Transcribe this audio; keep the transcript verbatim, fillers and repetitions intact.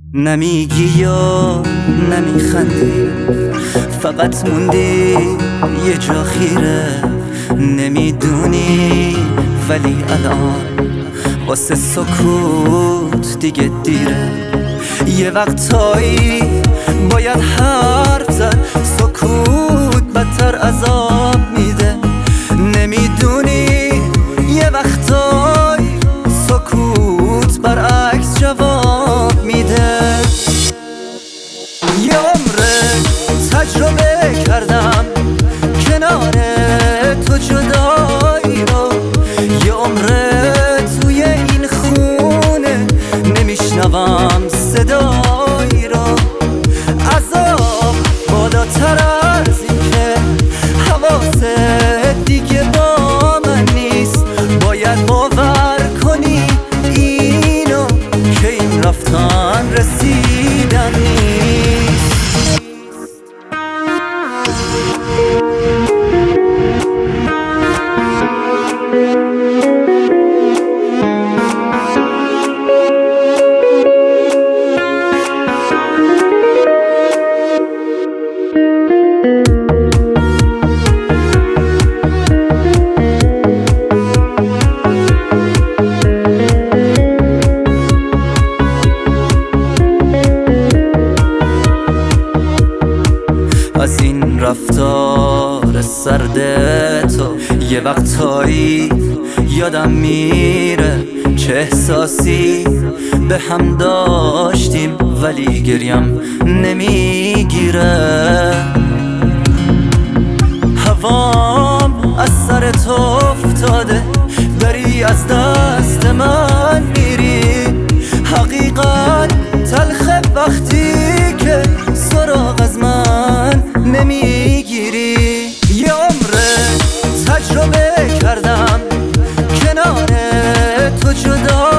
نمیگی یا نمیخندی، فقط موندی یه جا خیره. نمیدونی ولی الان واسه سکوت دیگه دیره. یه وقتایی باید حرف زد، سکوت بدتر عذاب میده. نمیدونی یه وقتایی سکوت برعکس جواب میده. یه عمره تجربه کردم کنار تو جدایی رو، یه عمره توی این خونه نمیشنوم صدایی رو. عذاب بالاتر از این که حواست دیگه با من نیست. باید باور کنی اینو که این رفتن رسیدن نیست. از این رفتار سرد تو یه وقتایی یادم میره چه احساسی به هم داشتیم، ولی گریم نمیگیره. هوام از سر تو افتاده، داری از دست من میری. حقیقت تلخه وقتی که سراغ از من نمیگیری. یه عمره تجربه کردم کنار تو جدا